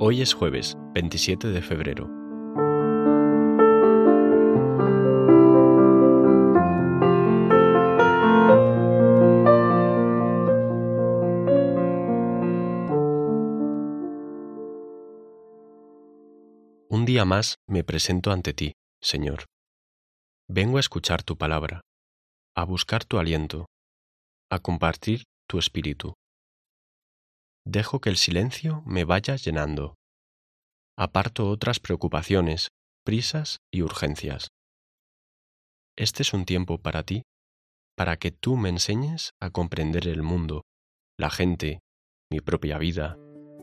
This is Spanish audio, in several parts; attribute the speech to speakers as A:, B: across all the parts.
A: Hoy es jueves, 27 de febrero. Un día más me presento ante ti, Señor. Vengo a escuchar tu palabra, a buscar tu aliento, a compartir tu espíritu. Dejo que el silencio me vaya llenando. Aparto otras preocupaciones, prisas y urgencias. Este es un tiempo para ti, para que tú me enseñes a comprender el mundo, la gente, mi propia vida.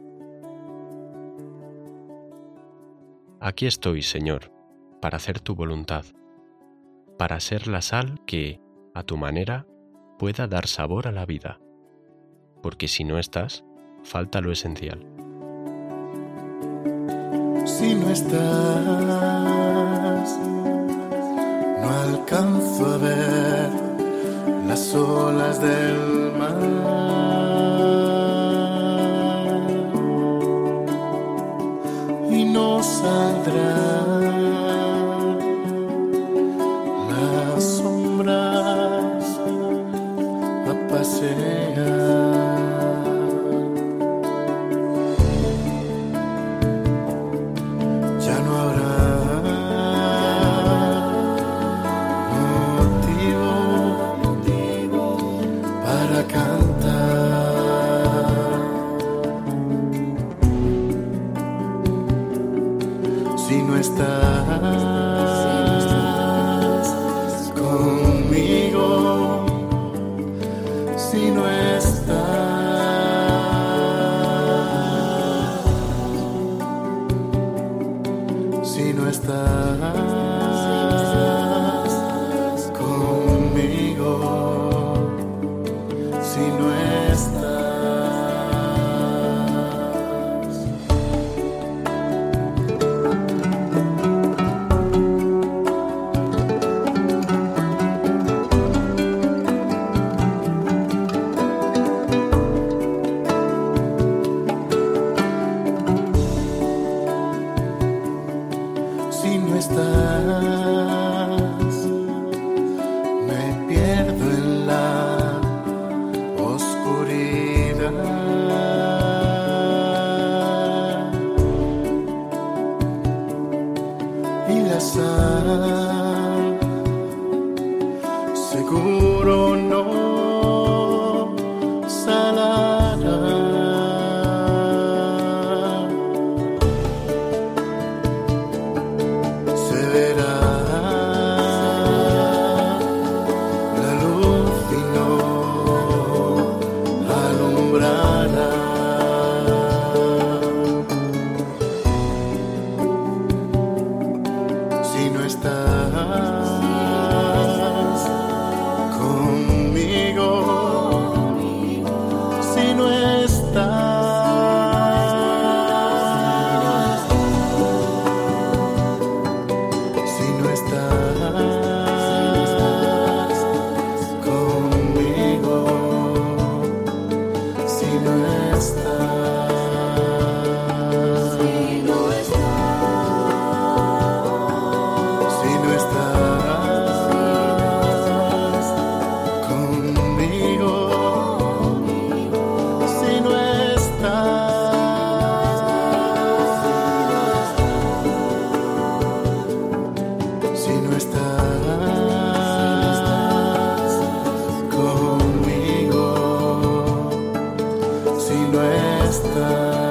A: Aquí estoy, Señor, para hacer tu voluntad, para ser la sal que, a tu manera, pueda dar sabor a la vida, porque si no estás, falta lo esencial.
B: Si no estás, no alcanzo a ver las olas del mar y no saldrán las sombras a pasear. Si no estás conmigo, si no estás, si no estás conmigo, si no estás. Si no estás, me pierdo en la oscuridad y la sal seguro no salará. Si no estás conmigo, si no estás, si no estás conmigo, si no estás. Si no estás conmigo, si no estás.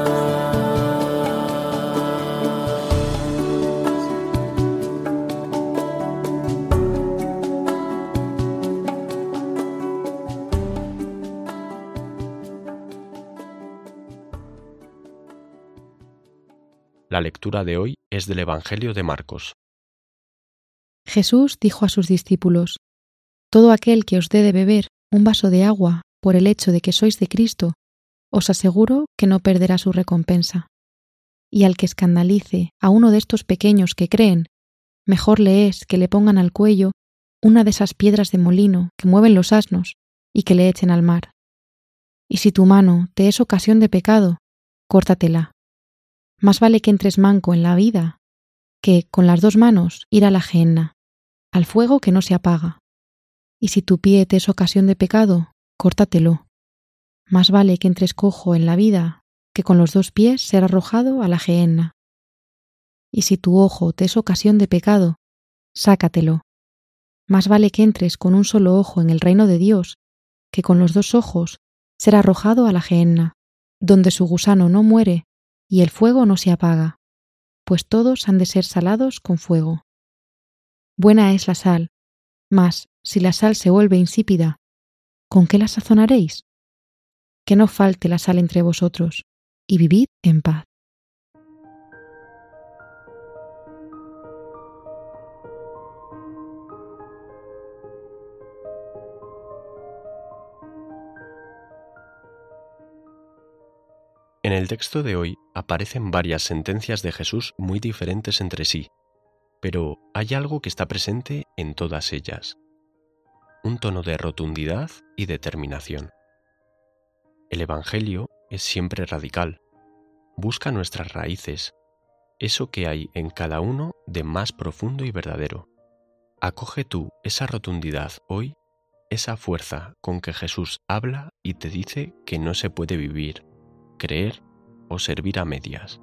A: La lectura de hoy es del Evangelio de Marcos.
C: Jesús dijo a sus discípulos: Todo aquel que os dé de beber un vaso de agua por el hecho de que sois de Cristo, os aseguro que no perderá su recompensa. Y al que escandalice a uno de estos pequeños que creen, mejor le es que le pongan al cuello una de esas piedras de molino que mueven los asnos y que le echen al mar. Y si tu mano te es ocasión de pecado, córtatela. Más vale que entres manco en la vida que, con las 2 manos, ir a la gehenna, al fuego que no se apaga. Y si tu pie te es ocasión de pecado, córtatelo. Más vale que entres cojo en la vida que con los 2 pies ser arrojado a la gehenna. Y si tu ojo te es ocasión de pecado, sácatelo. Más vale que entres con un solo ojo en el reino de Dios que con los 2 ojos ser arrojado a la gehenna, donde su gusano no muere y el fuego no se apaga, pues todos han de ser salados con fuego. Buena es la sal, mas si la sal se vuelve insípida, ¿con qué la sazonaréis? Que no falte la sal entre vosotros, y vivid en paz.
A: En el texto de hoy aparecen varias sentencias de Jesús muy diferentes entre sí, pero hay algo que está presente en todas ellas: un tono de rotundidad y determinación. El Evangelio es siempre radical, busca nuestras raíces, eso que hay en cada uno de más profundo y verdadero. Acoge tú esa rotundidad hoy, esa fuerza con que Jesús habla y te dice que no se puede vivir, creer o servir a medias.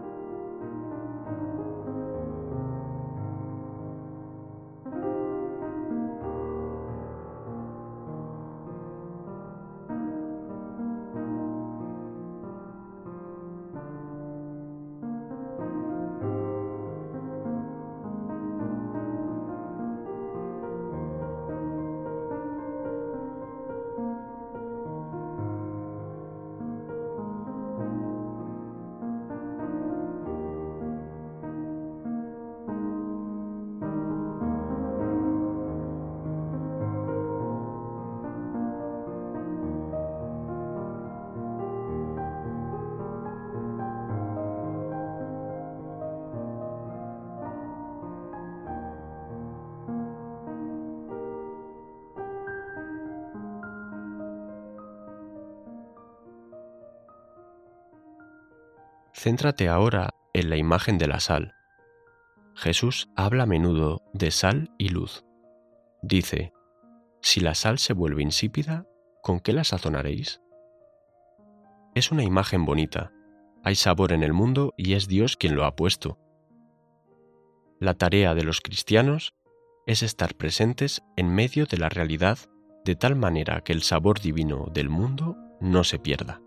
A: Céntrate ahora en la imagen de la sal. Jesús habla a menudo de sal y luz. Dice: si la sal se vuelve insípida, ¿con qué la sazonaréis? Es una imagen bonita. Hay sabor en el mundo y es Dios quien lo ha puesto. La tarea de los cristianos es estar presentes en medio de la realidad de tal manera que el sabor divino del mundo no se pierda.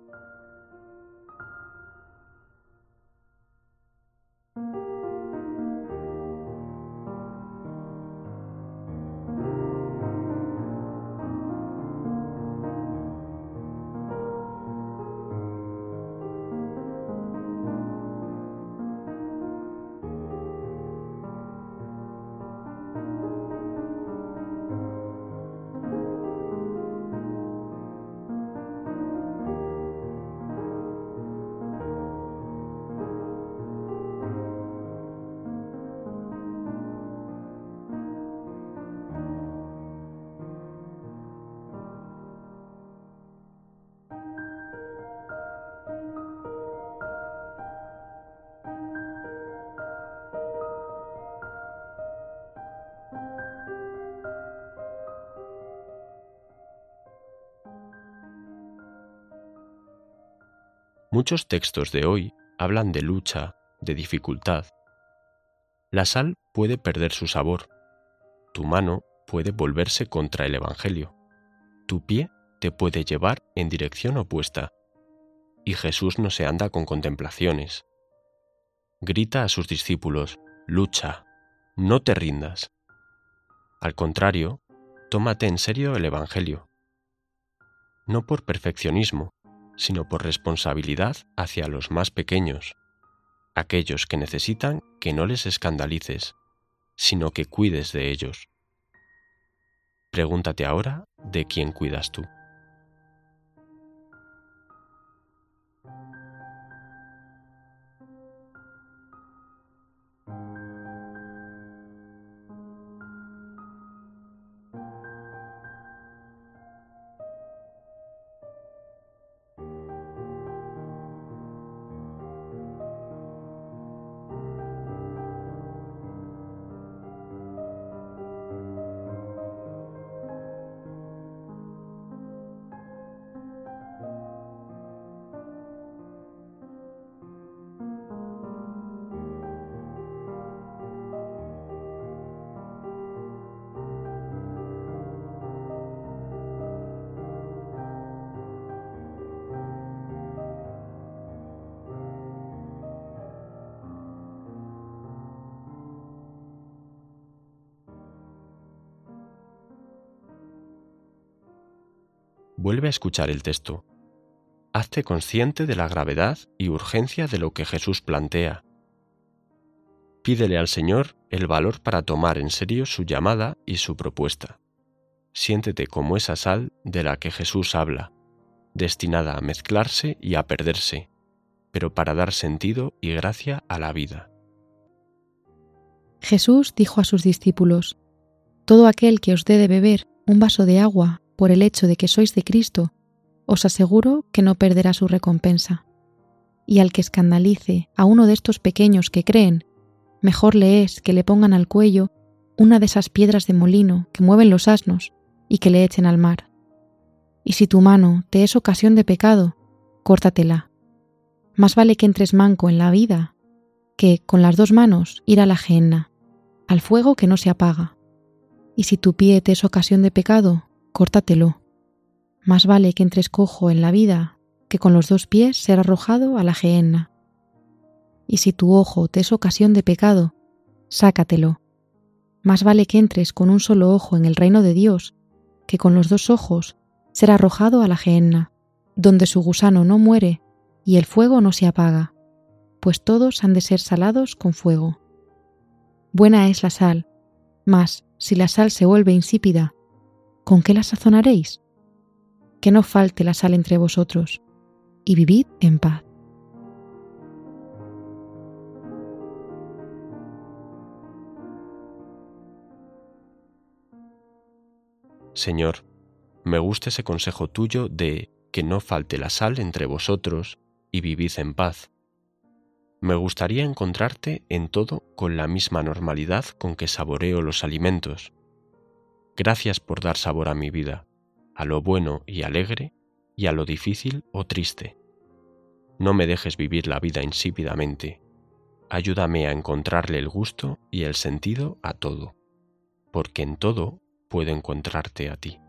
A: Muchos textos de hoy hablan de lucha, de dificultad. La sal puede perder su sabor. Tu mano puede volverse contra el Evangelio. Tu pie te puede llevar en dirección opuesta. Y Jesús no se anda con contemplaciones. Grita a sus discípulos: lucha, no te rindas. Al contrario, tómate en serio el Evangelio. No por perfeccionismo, sino por responsabilidad hacia los más pequeños, aquellos que necesitan que no les escandalices, sino que cuides de ellos. Pregúntate ahora de quién cuidas tú. Vuelve a escuchar el texto. Hazte consciente de la gravedad y urgencia de lo que Jesús plantea. Pídele al Señor el valor para tomar en serio su llamada y su propuesta. Siéntete como esa sal de la que Jesús habla, destinada a mezclarse y a perderse, pero para dar sentido y gracia a la vida.
C: Jesús dijo a sus discípulos: todo aquel que os dé de beber un vaso de agua por el hecho de que sois de Cristo, os aseguro que no perderá su recompensa. Y al que escandalice a uno de estos pequeños que creen, mejor le es que le pongan al cuello una de esas piedras de molino que mueven los asnos y que le echen al mar. Y si tu mano te es ocasión de pecado, córtatela. Más vale que entres manco en la vida que, con las 2 manos, ir a la gehenna, al fuego que no se apaga. Y si tu pie te es ocasión de pecado, córtatelo. Más vale que entres cojo en la vida que con los 2 pies ser arrojado a la gehenna. Y si tu ojo te es ocasión de pecado, sácatelo. Más vale que entres con un solo ojo en el reino de Dios que con los 2 ojos ser arrojado a la gehenna, donde su gusano no muere y el fuego no se apaga, pues todos han de ser salados con fuego. Buena es la sal, mas si la sal se vuelve insípida, ¿con qué la sazonaréis? Que no falte la sal entre vosotros, y vivid en paz.
A: Señor, me gusta ese consejo tuyo de que no falte la sal entre vosotros y vivid en paz. Me gustaría encontrarte en todo con la misma normalidad con que saboreo los alimentos. Gracias por dar sabor a mi vida, a lo bueno y alegre y a lo difícil o triste. No me dejes vivir la vida insípidamente. Ayúdame a encontrarle el gusto y el sentido a todo, porque en todo puedo encontrarte a ti.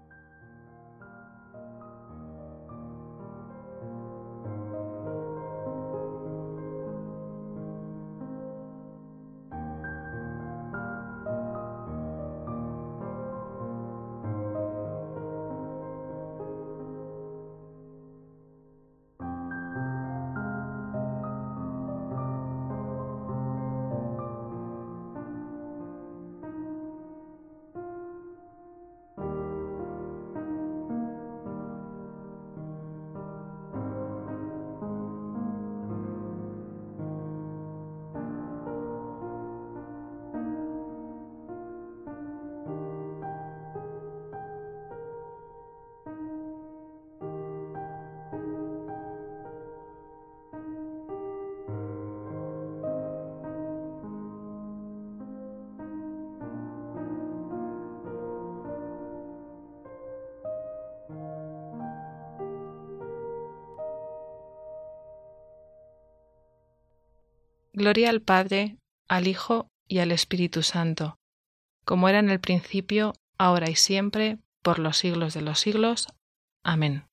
D: Gloria al Padre, al Hijo y al Espíritu Santo, como era en el principio, ahora y siempre, por los siglos de los siglos. Amén.